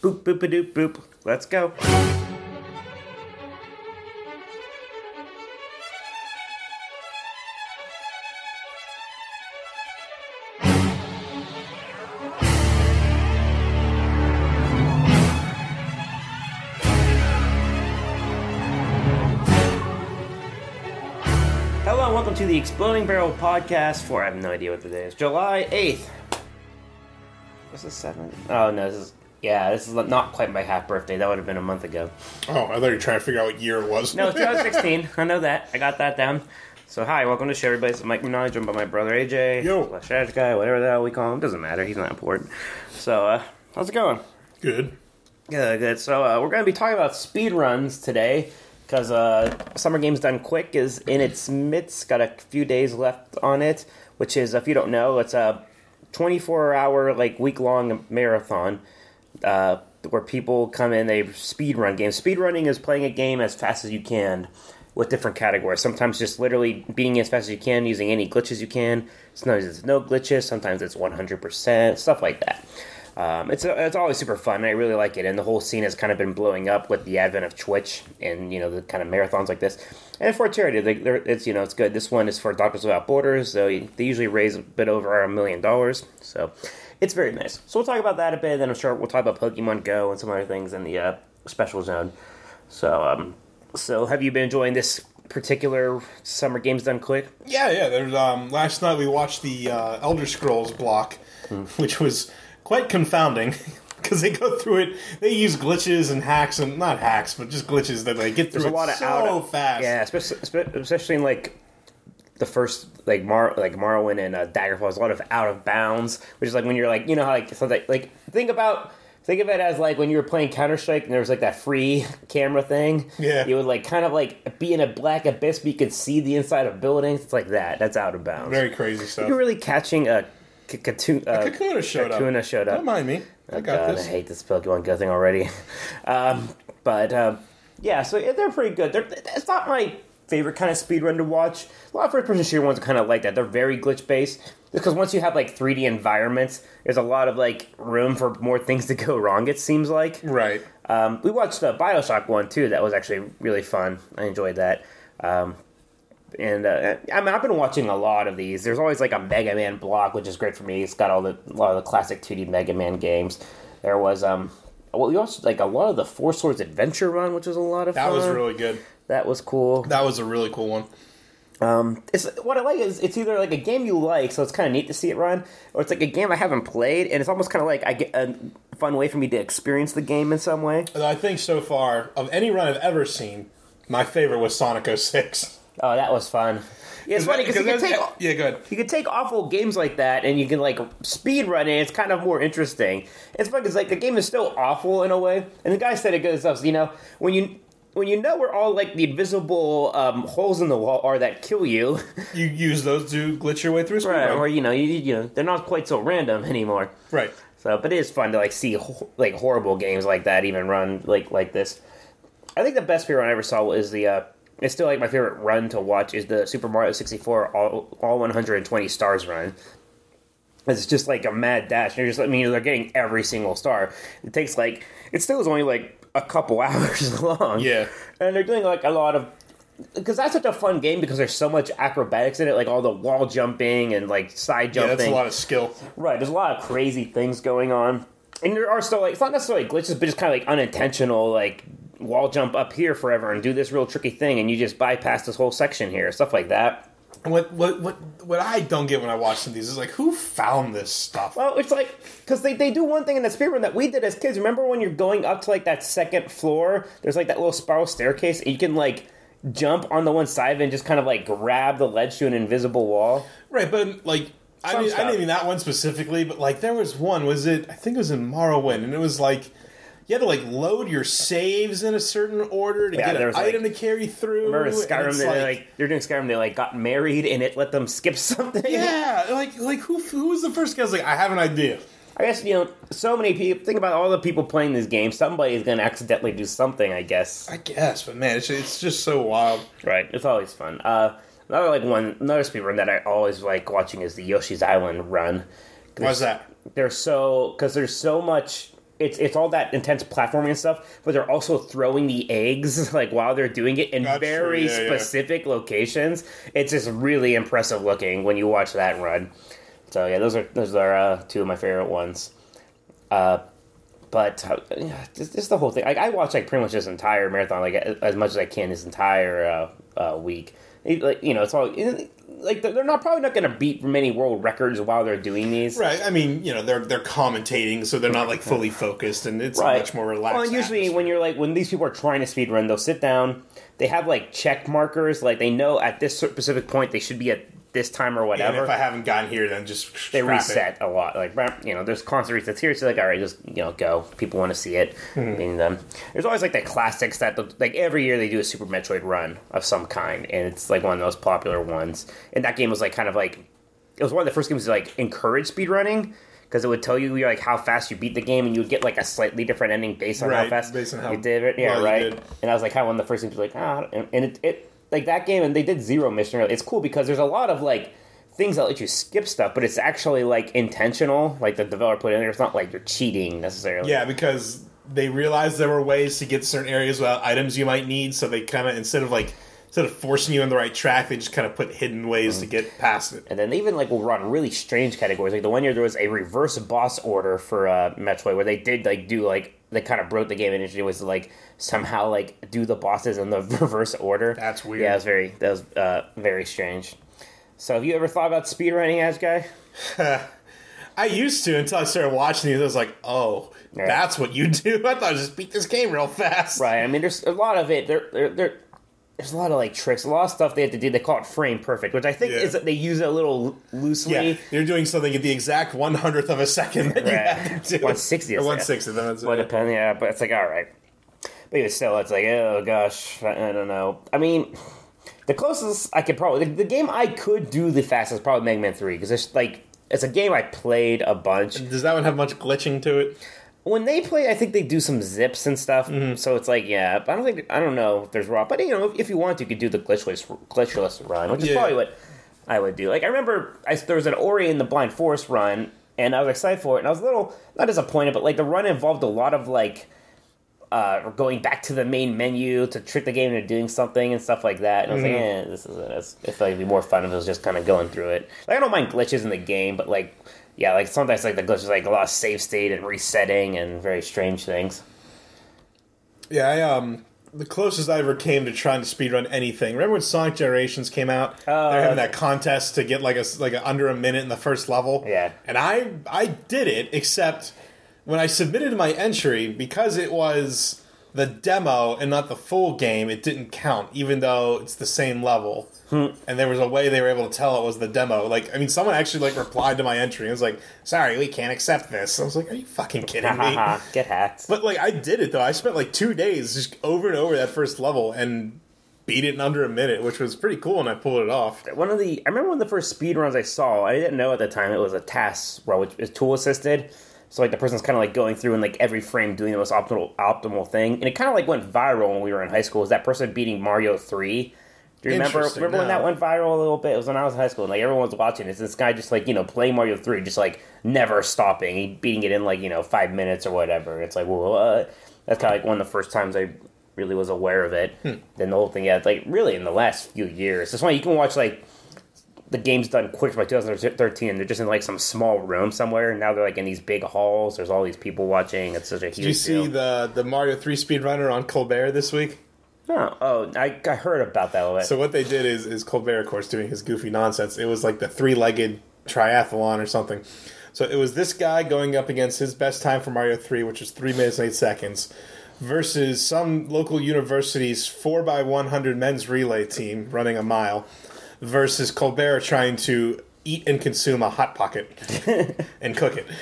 Boop, boop, a doop, boop. Let's go. Hello and welcome to the Exploding Barrel podcast for, I have no idea what the day is, July 8th. What's the 7th? Oh, no, this is not quite my half birthday. That would have been a month ago. Oh, I thought you were trying to figure out what year it was. No, 2016. I know that. I got that down. So, hi, welcome to show, everybody. This is Mike Minaj, joined by my brother AJ. Yo. Slash guy, whatever the hell we call him. Doesn't matter. He's not important. So, how's it going? Good. Good. So, we're going to be talking about speed runs today. Because Summer Games Done Quick is in its midst. Got a few days left on it. Which is, if you don't know, it's a 24-hour, week-long marathon. Where people come in, they speed run games. Speed running is playing a game as fast as you can with different categories. Sometimes just literally beating as fast as you can using any glitches you can. Sometimes it's no glitches. Sometimes it's 100%. Stuff like that. It's always super fun. I really like it, and the whole scene has kind of been blowing up with the advent of Twitch and the kind of marathons like this. And for charity, it's good. This one is for Doctors Without Borders, so they usually raise a bit over $1 million. So it's very nice. So we'll talk about that a bit, and then I'm sure we'll talk about Pokemon Go and some other things in the special zone. So have you been enjoying this particular Summer Games Done Quick? Yeah. There's last night we watched the Elder Scrolls block, which was quite confounding because they go through it. They use glitches and hacks, and not hacks, but just glitches that they get through. There's a lot of fast. Yeah, especially in the first Morrowind and Daggerfall. There's a lot of out of bounds, which is when you're think of it as when you were playing Counter-Strike and there was that free camera thing. Yeah. You would be in a black abyss, but you could see the inside of buildings. It's like that. That's out of bounds. Very crazy stuff. You're really catching a Kakuna showed up. Kakuna showed up. Don't mind me. I got this. I hate this Pokemon Go thing already. Yeah, so they're pretty good. It's not my favorite kind of speedrun to watch. A lot of first-person shooter ones are kind of like that. They're very glitch-based. Because once you have 3D environments, there's a lot of room for more things to go wrong, it seems like. Right. We watched the BioShock one, too. That was actually really fun. I enjoyed that. I've been watching a lot of these. There's always a Mega Man block, which is great for me. It's got a lot of the classic 2D Mega Man games. There was we also a lot of the Four Swords Adventure run, which was a lot of fun. That was really good. That was cool. That was a really cool one. What I like is it's either a game you like, so it's kind of neat to see it run, or it's a game I haven't played, and it's almost kind of I get a fun way for me to experience the game in some way. I think so far, of any run I've ever seen, my favorite was Sonic 06. Oh, that was fun. Yeah, it's funny because you could take awful games like that and you can speed run it. It's kind of more interesting. It's fun because the game is still awful in a way, and the guy said it good stuff. So, when you know where all the invisible holes in the wall are that kill you, you use those to glitch your way through a speed right? run. Or you they're not quite so random anymore, right? So, but it is fun to see horrible games like that even run like this. I think the best speed run I ever saw is the. It's still my favorite run to watch is the Super Mario 64 all 120 stars run. It's just a mad dash. You're just they're getting every single star. It takes it still is only a couple hours long. Yeah, and they're doing a lot of because that's such a fun game because there's so much acrobatics in it, all the wall jumping and side jumping. Yeah, that's a lot of skill. Right, there's a lot of crazy things going on, and there are still it's not necessarily glitches, but just kind of unintentional wall jump up here forever and do this real tricky thing, and you just bypass this whole section here, stuff like that. What I don't get when I watch some of these is who found this stuff? Well, it's because they do one thing in the speedrun that we did as kids. Remember when you're going up to that second floor? There's that little spiral staircase, and you can jump on the one side and just kind of grab the ledge to an invisible wall. Right, but I didn't mean that one specifically, but there was one. I think it was in Morrowind, and it was you had to load your saves in a certain order to get an item to carry through. Remember in Skyrim, they're doing Skyrim. They got married and it let them skip something. Yeah, who was the first guy? I was I have an idea. I guess so many people. Think about all the people playing this game. Somebody is going to accidentally do something. I guess, but man, it's just so wild. Right, it's always fun. Another speedrun that I always like watching is the Yoshi's Island run. Why's that? Because there's so much it's all that intense platforming and stuff, but they're also throwing the eggs like while they're doing it in very specific locations. It's just really impressive looking when you watch that run. So yeah, those are two of my favorite ones. But just the whole thing. I watch like pretty much this entire marathon, like as much as I can this entire week. It's all like they're probably not going to beat many world records while they're doing these. Right. I mean, they're commentating, so they're not like fully focused, and it's much more relaxed. Well, usually atmosphere. when these people are trying to speedrun, they'll sit down. They have like check markers, like they know at this specific point they should be at this time or whatever. And if I haven't gotten here, then just they reset a lot. Like there's constant resets here, so like all right, just go. People want to see it. Mm-hmm. And there's always like the classics that like every year they do a Super Metroid run of some kind, and it's like one of the most popular ones. And that game was like kind of like it was one of the first games to like encourage speedrunning. Because it would tell you like how fast you beat the game, and you would get like a slightly different ending based on how fast you did it. Yeah, well, right. And I was like, kind of one of the first things like and it like that game, and they did zero mission. It's cool because there's a lot of like things that let you skip stuff, but it's actually like intentional. Like the developer put in there, it's not like you're cheating necessarily. Yeah, because they realized there were ways to get to certain areas without items you might need, so they kind of instead of forcing you on the right track, they just kind of put hidden ways to get past it. And then they even will run really strange categories. Like the one year there was a reverse boss order for Metroid where they did do they kind of broke the game initially was to somehow do the bosses in the reverse order. That's weird. Yeah, that was very strange. So have you ever thought about speedrunning, Ash Guy? I used to until I started watching these. I was like, oh, that's what you do? I thought I just beat this game real fast. Right. I mean, there's a lot of it. There's a lot of tricks, a lot of stuff they have to do. They call it frame perfect, which I think is that they use it a little loosely. Yeah, they're doing something at the exact 100th of a second that you have to do. 1/60th. Or 1/60th. That's it. Well, depending, yeah, but it's like all right. But even still, it's like oh gosh, I don't know. I mean, the closest I could probably the game I could do the fastest is probably Mega Man 3 because it's a game I played a bunch. Does that one have much glitching to it? When they play, I think they do some zips and stuff. Mm-hmm. So it's like, yeah, I don't know if there's raw, but if you want to, you could do the glitchless run, which is probably what I would do. Like I remember, there was an Ori in the Blind Forest run, and I was excited for it, and I was a little not disappointed, but the run involved a lot of going back to the main menu to trick the game into doing something and stuff like that. And I was like, this is it. It felt like it'd be more fun if it was just kind of going through it. I don't mind glitches in the game, but yeah, sometimes the glitch is a lot of save state and resetting and very strange things. Yeah, the closest I ever came to trying to speedrun anything. Remember when Sonic Generations came out? They're having that contest to get under a minute in the first level. Yeah, and I did it, except when I submitted my entry because it was the demo and not the full game, it didn't count, even though it's the same level. And there was a way they were able to tell it was the demo. Someone actually replied to my entry and was like, "Sorry, we can't accept this." I was like, "Are you fucking kidding me?" Get hacked. But I did it though. I spent 2 days just over and over that first level and beat it in under a minute, which was pretty cool, and I pulled it off. I remember one of the first speedruns I saw. I didn't know at the time it was a task run, which is tool assisted. So the person's kind of going through and every frame doing the most optimal thing, and it kind of went viral when we were in high school. Was that person beating Mario 3? Do you remember when that went viral a little bit? It was when I was in high school, and everyone was watching this. This guy just playing Mario 3, just never stopping. He beating it in 5 minutes or whatever. It's well, that's kind of one of the first times I really was aware of it. Then the whole thing, really in the last few years. That's why you can watch the game's done quick by 2013, and they're just in some small room somewhere. And now they're in these big halls. There's all these people watching. It's such a huge deal. Did you see the Mario 3 speedrunner on Colbert this week? I heard about that a little bit. So what they did is Colbert, of course, doing his goofy nonsense. It was the 3-legged triathlon or something. So it was this guy going up against his best time for Mario 3, which was 3 minutes and 8 seconds, versus some local university's 4x100 men's relay team running a mile, versus Colbert trying to eat and consume a Hot Pocket and cook it.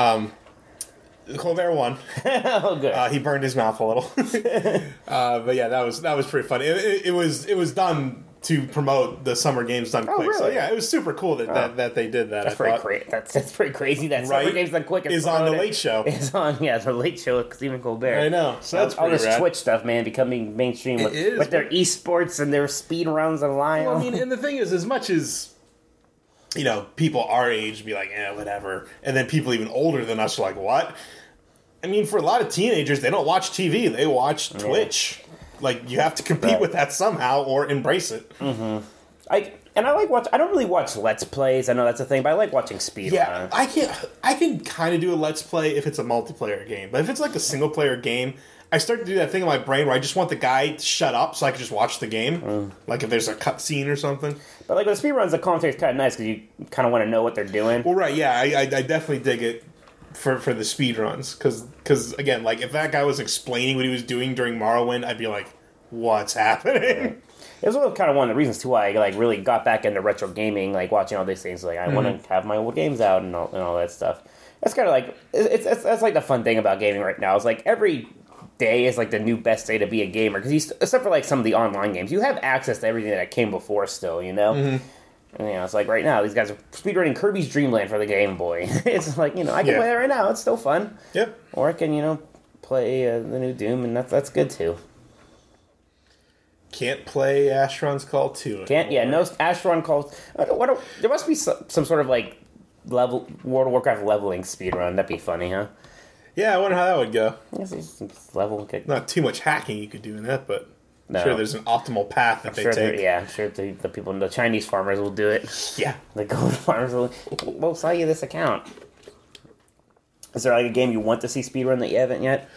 Colbert won. Oh, good. He burned his mouth a little. But yeah, that was pretty funny. It was done to promote the summer games done quick. Really? So yeah, it was super cool that they did that. That's pretty crazy. That summer games done quick is on the Late Show. It's on the Late Show with Stephen Colbert. I know. So that's all pretty this Twitch stuff, man, becoming mainstream with their esports and their speed rounds online. Well, I mean, and the thing is, as much as people our age be whatever, and then people even older than us are what? I mean, for a lot of teenagers, they don't watch TV. They watch Twitch. Like, you have to compete with that somehow or embrace it. Mm-hmm. I don't really watch Let's Plays. I know that's a thing, but I like watching speedruns. Yeah, I can kind of do a Let's Play if it's a multiplayer game. But if it's like a single-player game, I start to do that thing in my brain where I just want the guy to shut up so I can just watch the game. Like if there's a cutscene or something. But like with speedruns, the commentary's kind of nice because you kind of want to know what they're doing. Well, right, yeah, I definitely dig it for the speedruns. Because, again, like if that guy was explaining what he was doing during Morrowind, I'd be like, what's happening? It was kind of one of the reasons, too, why I like really got back into retro gaming, like watching all these things. Like, I want to have my old games out and all that stuff. That's kind of like, that's like the fun thing about gaming right now. It's like every day is like the new best day to be a gamer. Because except for like some of the online games, you have access to everything that came before still, you know? Mm-hmm. And, it's like right now, these guys are speedrunning Kirby's Dream Land for the Game Boy. It's like, I can play that right now. It's still fun. Yep. Or I can, play the new Doom, and that's good too. Can't play Asheron's Call 2. No Asheron Call. There must be some sort of like World of Warcraft leveling speedrun. That'd be funny, huh? Yeah, I wonder how that would go. Level. Not too much hacking you could do in that, but no. I'm sure there's an optimal path that they take. I'm sure the people, the Chinese farmers will do it. Yeah. The gold farmers will sell you this account. Is there like a game you want to see speedrun that you haven't yet?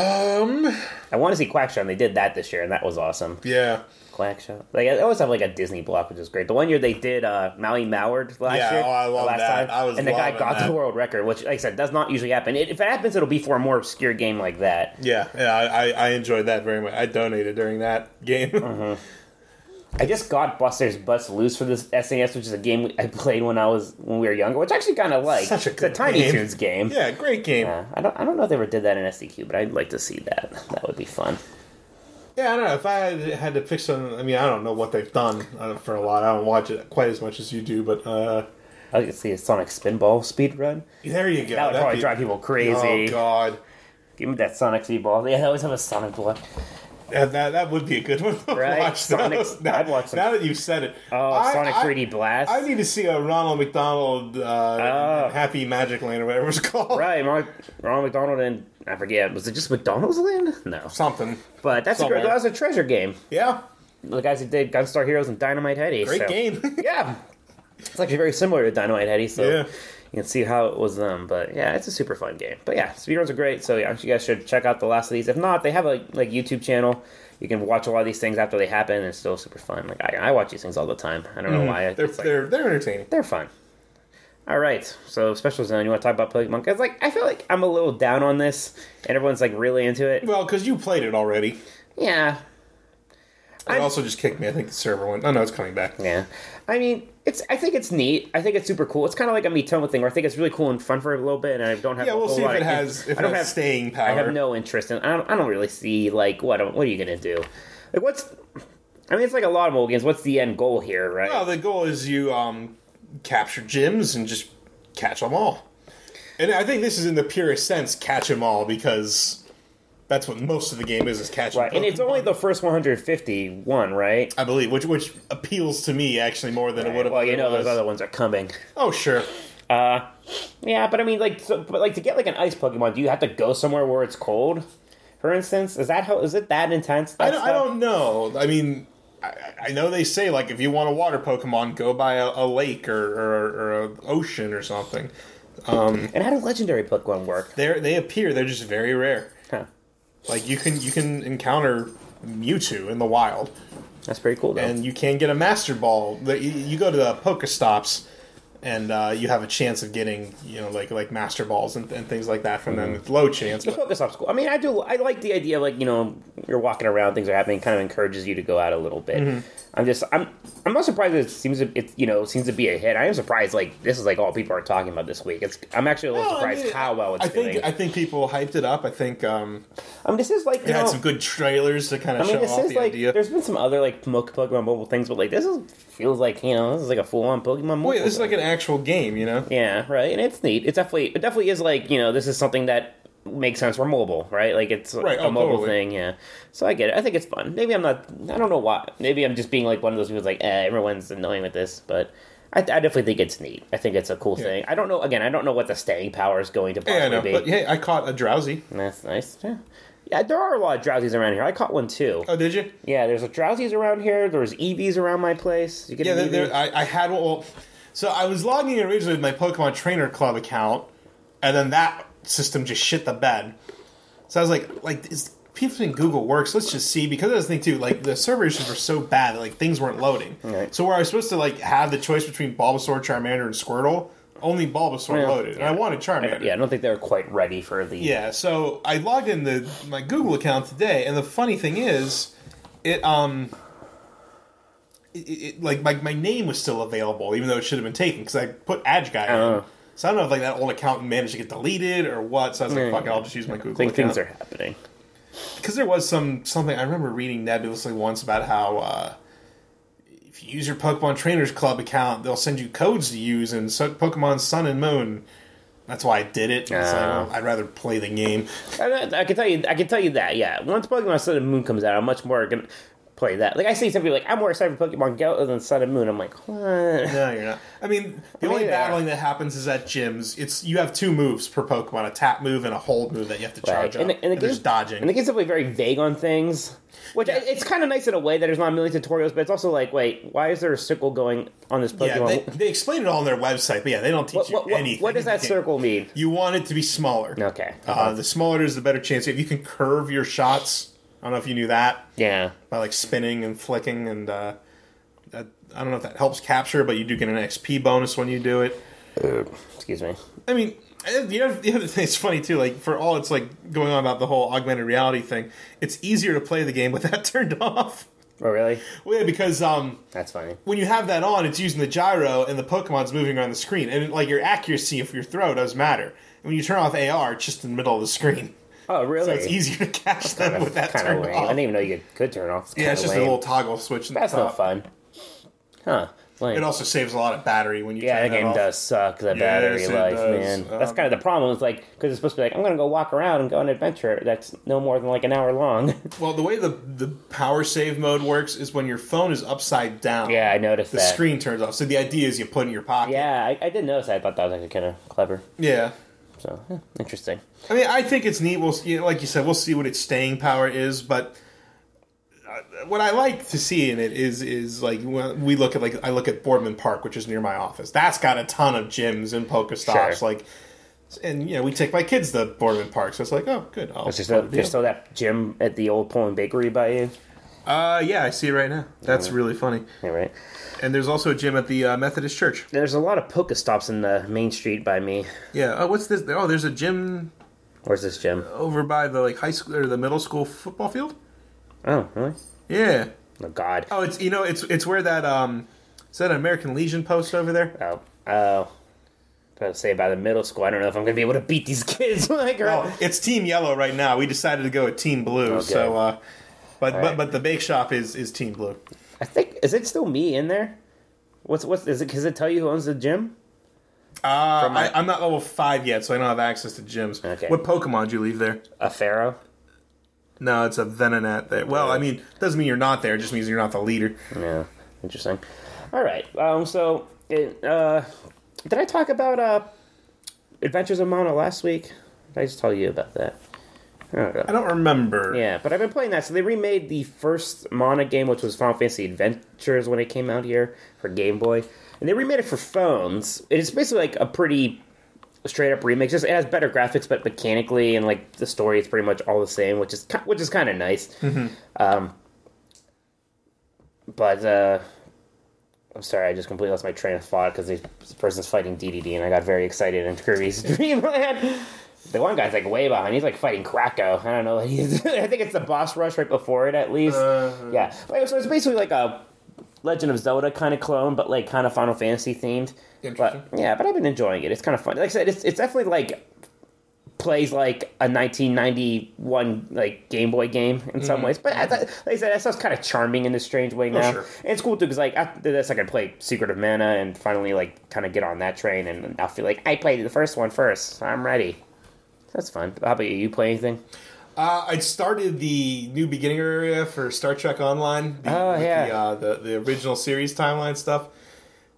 I want to see Quackshot. They did that this year, and that was awesome. Yeah. Quackshot. Like, I always have like a Disney block, which is great. The one year they did Maui Mauerd last year. Yeah, I love that. Time, and the guy got the world record, which, like I said, does not usually happen. If it happens, it'll be for a more obscure game like that. Yeah, I enjoyed that very much. I donated during that game. Mm-hmm. I just got Buster's Butts Loose for this SNES, which is a game I played when we were younger, which I actually kind of like. Such a good It's a Tiny game. Toons game. Yeah, great game. I don't know if they ever did that in SDQ, but I'd like to see that. That would be fun. Yeah, I don't know. If I had to pick some, I mean, I don't know what they've done for a lot. I don't watch it quite as much as you do, but I'd like to see a Sonic Spinball speedrun. There you go. That would probably drive people crazy. Oh God! Give me that Sonic Speedball. Yeah, I always have a Sonic block. Yeah, that would be a good one. Right? Watch those. I'd watch them. Now that you've said it. Sonic 3D Blast. I need to see a Ronald McDonald Happy Magic Land or whatever it's called. Right, Ronald McDonald and I forget. Was it just McDonald's Land? No. Something. But that was a treasure game. Yeah. The guys who did Gunstar Heroes and Dynamite Headdy. Great game. Yeah. It's actually very similar to Dynamite Headdy, so yeah. You can see how it was them. But yeah, it's a super fun game. But yeah, speedruns are great, so yeah, you guys should check out the last of these. If not, they have a YouTube channel. You can watch a lot of these things after they happen, and it's still super fun. Like I watch these things all the time. I don't know why. They're entertaining. They're fun. All right, so Special Zone. You want to talk about Pokemon? Because I feel like I'm a little down on this, and everyone's like really into it. Well, because you played it already. Yeah. It also just kicked me. I think the server went. Oh no, it's coming back. Yeah. I mean, I think it's neat. I think it's super cool. It's kind of like a Miitomo thing where I think it's really cool and fun for a little bit, and I don't have. Yeah, we'll see if it has staying power. I have no interest in. I don't really see like what are you gonna do? Like it's like a lot of mobile games. What's the end goal here, right? Well, the goal is you capture gyms and just catch them all. And I think this is in the purest sense catch them all because that's what most of the game is catching. Right, Pokemon. And it's only the first 151, right? I believe, which appeals to me actually more than it would have. Well, those other ones are coming. Oh, sure. Yeah, but I mean, to get like an ice Pokemon, do you have to go somewhere where it's cold? For instance, is it that intense? I don't know. I mean, I know they say like if you want a water Pokemon, go by a lake or an ocean or something. And how do legendary Pokemon work? They appear. They're just very rare. Huh. Like you can encounter Mewtwo in the wild. That's pretty cool, though. And you can get a Master Ball. You go to the Pokestops, and you have a chance of getting, like Master Balls and things like that from them. It's low chance. The Pokestop's cool. I mean, I like the idea of, you're walking around, things are happening, kind of encourages you to go out a little bit. Mm-hmm. I'm not surprised that it seems to be a hit. I am surprised, this is, all people are talking about this week. I'm actually a little surprised how well it's doing. I think people hyped it up. I think, this is it had some good trailers to kind of show off the idea. There's been some other, Pokemon mobile things, but, feels like, this is like a full-on Pokemon mobile. Wait, this is like an actual game, Yeah, right, and it's neat. It definitely is this is something that makes sense for mobile, right? Like it's a mobile thing, yeah. So I get it. I think it's fun. Maybe I don't know why. Maybe I'm just being like one of those people like, everyone's annoying with this, but I definitely think it's neat. I think it's a cool thing. I don't know. Again, I don't know what the staying power is going to possibly be. But hey, I caught a drowsy. That's nice. Yeah. Yeah, there are a lot of drowsies around here. I caught one too. Oh, did you? Yeah, there's a drowsies around here. There's EVs around my place. You get an EV? I had one. Well, so I was logging in originally with my Pokemon Trainer Club account, and then that system just shit the bed. So I was like, is people think Google works? Let's just see, because of this thing too. Like the server issues were so bad that like things weren't loading. Right. So where I was supposed to like have the choice between Bulbasaur, Charmander, and Squirtle, only Bulbasaur loaded, and I wanted Charmander. Yeah, I don't think they're quite ready for the... Yeah, so I logged in my Google account today, and the funny thing is, like my name was still available, even though it should have been taken, because I put AdGuy in. So I don't know if like that old account managed to get deleted or what, so I was like, fuck it, I'll just use my Google account. Things are happening. Because there was something, I remember reading nebulously once about how... if you use your Pokemon Trainers Club account, they'll send you codes to use in Pokemon Sun and Moon. That's why I did it. It's like, well, I'd rather play the game. I can tell you that. Yeah, once Pokemon Sun and Moon comes out, I'm much more gonna play that. Like I see some people like, I'm more excited for Pokemon Go than Sun and Moon. I'm like, what? No, you're not. I mean, the only battling that happens is at gyms. You have 2 moves per Pokemon: a tap move and a hold move that you have to charge up. And there's dodging. And the game's definitely very vague on things. Which it's kind of nice in a way that there's not a million tutorials, but it's also like, wait, why is there a circle going on this Pokemon? Yeah, they explain it all on their website, but they don't teach you anything. What does that circle mean? You want it to be smaller. Okay. The smaller it is, the better chance. If you can curve your shots, I don't know if you knew that. Yeah. By like spinning and flicking, and I don't know if that helps capture, but you do get an XP bonus when you do it. Excuse me. I mean, the other thing, it's funny too, like for all it's like going on about the whole augmented reality thing, it's easier to play the game with that turned off. Oh, really? Well, yeah, because that's funny. When you have that on, it's using the gyro and the Pokemon's moving around the screen, and like your accuracy of your throw does matter. And when you turn off AR, it's just in the middle of the screen. Oh, really? So it's easier to catch them with that turned off. I didn't even know you could turn off. It's just a little toggle switch. That's no fun. Huh. Lame. It also saves a lot of battery when you turn the game off. Does suck, the battery life, man. That's kind of the problem. It's like, because it's supposed to be like, I'm going to go walk around and go on an adventure that's no more than like an hour long. Well, the way the power save mode works is when your phone is upside down. Yeah, I noticed that. The screen turns off. So the idea is you put it in your pocket. Yeah, I did notice that. I thought that was actually kind of clever. Yeah. So, interesting. I mean, I think it's neat. Like you said, we'll see what its staying power is, but... what I like to see in it is like when we look at I look at Boardman Park, which is near my office. That's got a ton of gyms and Pokestops. Sure. And we take my kids to Boardman Park, so it's like, oh, good. There's still that gym at the old Poland Bakery by you. Yeah, I see it right now. That's really funny. Yeah, right. And there's also a gym at the Methodist Church. There's a lot of Pokestops in the main street by me. Yeah. Oh, what's this? Oh, there's a gym. Where's this gym? Over by the high school or the middle school football field. Oh, really? Yeah. Oh, God. Oh, it's where that is that an American Legion post over there? Oh. To say about the middle school, I don't know if I'm going to be able to beat these kids. Well, it's Team Yellow right now. We decided to go with Team Blue. Okay. So, but the bake shop is Team Blue. I think, is it still me in there? What's is it? Does it tell you who owns the gym? I'm not level 5 yet, so I don't have access to gyms. Okay. What Pokemon did you leave there? A Pharaoh. No, it's a Venonat there. Well, I mean, doesn't mean you're not there. It just means you're not the leader. Yeah, interesting. All right. Did I talk about Adventures of Mana last week? Did I just tell you about that? I don't remember. Yeah, but I've been playing that. So they remade the first Mana game, which was Final Fantasy Adventures when it came out here for Game Boy. And they remade it for phones. It's basically like a pretty straight up remix. Just it has better graphics, but mechanically and like the story is pretty much all the same, which is kind of nice. Mm-hmm. But I'm sorry, I just completely lost my train of thought because this person's fighting DDD, and I got very excited in Kirby's Dream Land. The one guy's like way behind. He's like fighting Kracko. I don't know. I think it's the boss rush right before it, at least. Yeah. So it's basically like a Legend of Zelda kind of clone, but like kind of Final Fantasy themed. Interesting. But I've been enjoying it. It's kind of fun. Like I said, it's definitely like plays like a 1991 like Game Boy game in some ways. But like I said, that stuff's kind of charming in a strange way now. Sure. And it's cool too because like after this, I can play Secret of Mana and finally like kind of get on that train, and I feel like I played the first one first. So I'm ready. That's fun. How about you? You play anything? I started the new beginning area for Star Trek Online. The original series timeline stuff.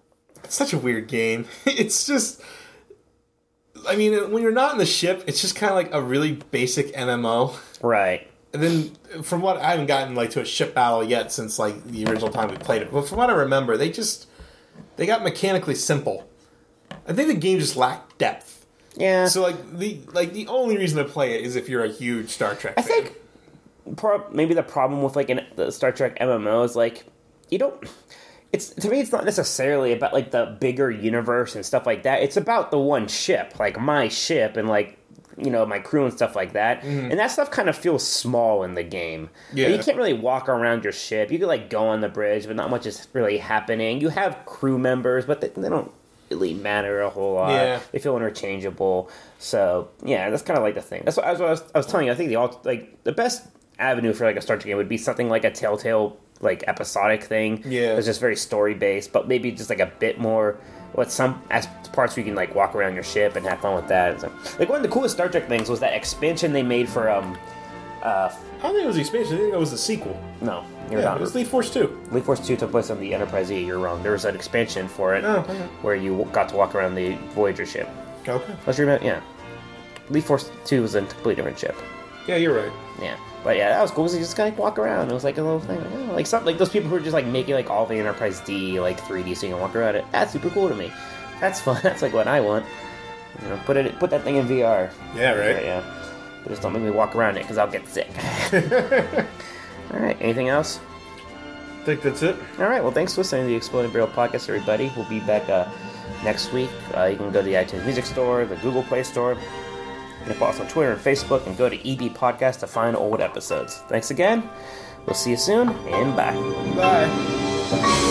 such a weird game. It's just, I mean, when you're not in the ship, it's just kind of like a really basic MMO. Right. And then, from what I haven't gotten like to a ship battle yet since like the original time we played it, but from what I remember, they got mechanically simple. I think the game just lacked depth. Yeah. So the only reason to play it is if you're a huge Star Trek fan. I think maybe the problem with like the Star Trek MMO is like you don't. It's to me, it's not necessarily about like the bigger universe and stuff like that. It's about the one ship, like my ship, and like my crew and stuff like that. Mm-hmm. And that stuff kind of feels small in the game. Yeah, like, you can't really walk around your ship. You could like go on the bridge, but not much is really happening. You have crew members, but they don't really matter a whole lot. Yeah. They feel interchangeable. So yeah, that's kind of like the thing. That's what I was telling you. I think the best avenue for like a Star Trek game would be something like a Telltale like episodic thing. Yeah, it's just very story based, but maybe just like a bit more. With some parts where you can like walk around your ship and have fun with that. So, like one of the coolest Star Trek things was that expansion they made for I don't think it was the expansion. I think it was the sequel. No, you're not. It was Elite Force 2. Elite Force 2 took place on the Enterprise E. You're wrong. There was an expansion for it where you got to walk around the Voyager ship. Okay. Let's remember. Yeah, Elite Force 2 was a completely different ship. Yeah, you're right. Yeah. But yeah, that was cool because you just kind of walk around. It was like a little thing, like something like those people who are just like making like all the Enterprise D like 3D so you can walk around it. That's super cool to me. That's fun. That's like what I want. Put that thing in VR. Yeah, right. Yeah. But just don't make me walk around it because I'll get sick. All right. Anything else? I think that's it. All right. Well, thanks for listening to the Exploding Barrel Podcast, everybody. We'll be back next week. You can go to the iTunes Music Store, the Google Play Store. You can follow us on Twitter and Facebook, and go to EB Podcast to find old episodes. Thanks again. We'll see you soon, and bye. Bye.